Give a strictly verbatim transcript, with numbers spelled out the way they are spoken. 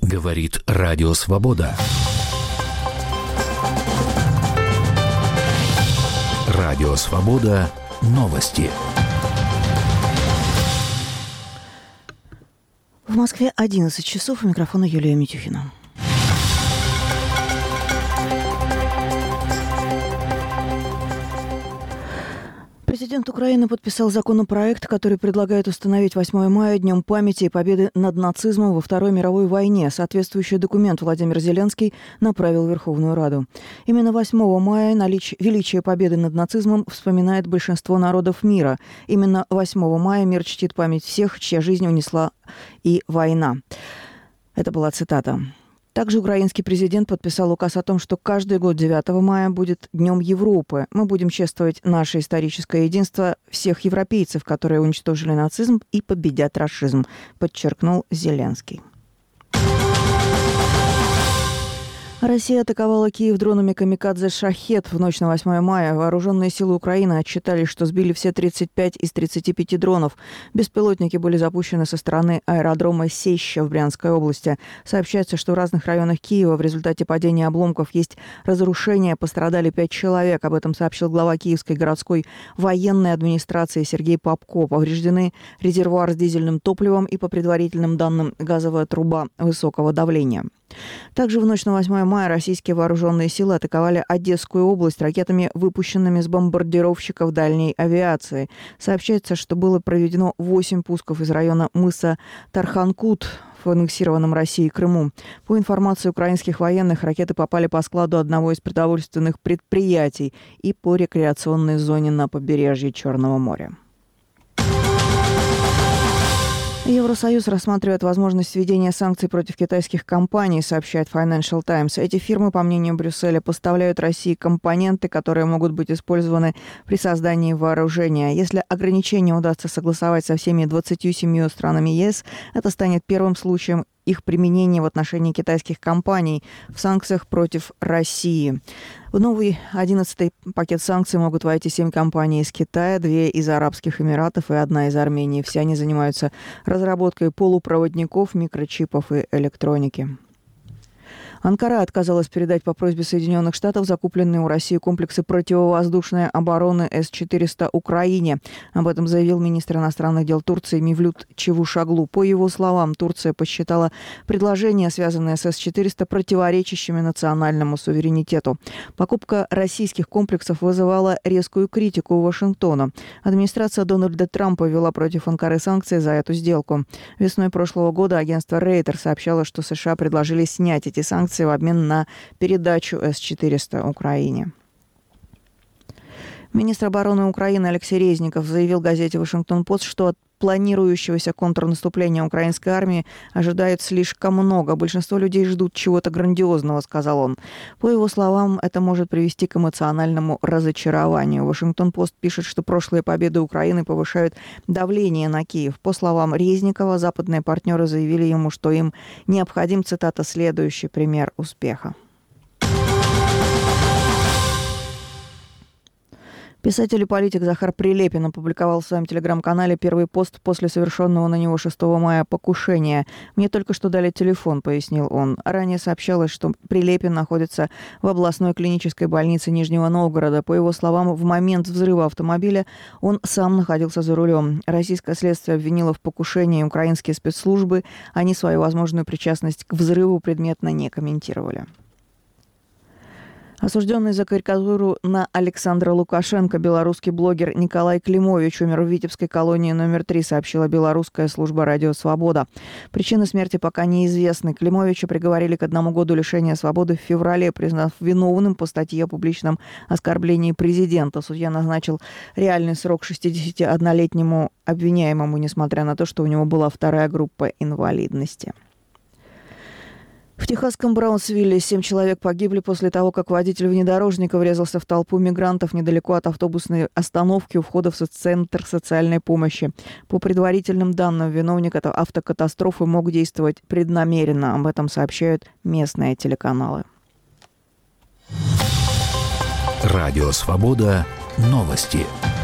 Говорит Радио Свобода. Радио Свобода. Новости. В Москве одиннадцать часов. У микрофона Юлия Митюхина. Президент Украины подписал законопроект, который предлагает установить восьмое мая Днем памяти и победы над нацизмом во Второй мировой войне. Соответствующий документ Владимир Зеленский направил в Верховную Раду. Именно восьмого мая налич... величие победы над нацизмом вспоминает большинство народов мира. Именно восьмого мая мир чтит память всех, чья жизнь унесла и война. Это была цитата. Также украинский президент подписал указ о том, что каждый год девятого мая будет Днем Европы. Мы будем чествовать наше историческое единство всех европейцев, которые уничтожили нацизм и победят рашизм, подчеркнул Зеленский. Россия атаковала Киев дронами камикадзе «Шахед» в ночь на восьмое мая. Вооруженные силы Украины отчитали, что сбили все тридцать пять из тридцати пяти дронов. Беспилотники были запущены со стороны аэродрома Сеща в Брянской области. Сообщается, что в разных районах Киева в результате падения обломков есть разрушения, пострадали пять человек. Об этом сообщил глава Киевской городской военной администрации Сергей Попко. Повреждены резервуар с дизельным топливом и, по предварительным данным, газовая труба высокого давления. Также в ночь на восьмое мая российские вооруженные силы атаковали Одесскую область ракетами, выпущенными с бомбардировщиков дальней авиации. Сообщается, что было проведено восемь пусков из района мыса Тарханкут в аннексированном Россией Крыму. По информации украинских военных, ракеты попали по складу одного из продовольственных предприятий и по рекреационной зоне на побережье Черного моря. Евросоюз рассматривает возможность введения санкций против китайских компаний, сообщает Financial Times. Эти фирмы, по мнению Брюсселя, поставляют России компоненты, которые могут быть использованы при создании вооружения. Если ограничения удастся согласовать со всеми двадцатью семью странами ЕС, это станет первым случаем их применения в отношении китайских компаний в санкциях против России. В новый одиннадцатый пакет санкций могут войти семь компаний из Китая, две из Арабских Эмиратов и одна из Армении. Все они занимаются разработкой полупроводников, микрочипов и электроники. Анкара отказалась передать по просьбе Соединенных Штатов закупленные у России комплексы противовоздушной обороны эс четыреста Украине. Об этом заявил министр иностранных дел Турции Мевлют Чавушоглу. По его словам, Турция посчитала предложения, связанные с эс четыреста, противоречащими национальному суверенитету. Покупка российских комплексов вызывала резкую критику у Вашингтона. Администрация Дональда Трампа ввела против Анкары санкции за эту сделку. Весной прошлого года агентство Рейтер сообщало, что США предложили снять эти санкции в обмен на передачу эс четыреста Украине. Министр обороны Украины Алексей Резников заявил газете «Вашингтон-Пост», что от планирующегося контрнаступления украинской армии ожидают слишком много. Большинство людей ждут чего-то грандиозного, сказал он. По его словам, это может привести к эмоциональному разочарованию. «Вашингтон-Пост» пишет, что прошлые победы Украины повышают давление на Киев. По словам Резникова, западные партнеры заявили ему, что им необходим, цитата, «следующий пример успеха». Писатель и политик Захар Прилепин опубликовал в своем телеграм-канале первый пост после совершенного на него шестого мая покушения. «Мне только что дали телефон», — пояснил он. Ранее сообщалось, что Прилепин находится в областной клинической больнице Нижнего Новгорода. По его словам, в момент взрыва автомобиля он сам находился за рулем. Российское следствие обвинило в покушении украинские спецслужбы. Они свою возможную причастность к взрыву предметно не комментировали. Осужденный за карикатуру на Александра Лукашенко белорусский блогер Николай Климович умер в Витебской колонии номер три, сообщила белорусская служба «Радио Свобода». Причины смерти пока неизвестны. Климовича приговорили к одному году лишения свободы в феврале, признав виновным по статье о публичном оскорблении президента. Судья назначил реальный срок шестидесятиоднолетнему обвиняемому, несмотря на то, что у него была вторая группа инвалидности. В техасском Браунсвилле семь человек погибли после того, как водитель внедорожника врезался в толпу мигрантов недалеко от автобусной остановки у входа в центр социальной помощи. По предварительным данным, виновник этой автокатастрофы мог действовать преднамеренно. Об этом сообщают местные телеканалы. Радио Свобода. Новости.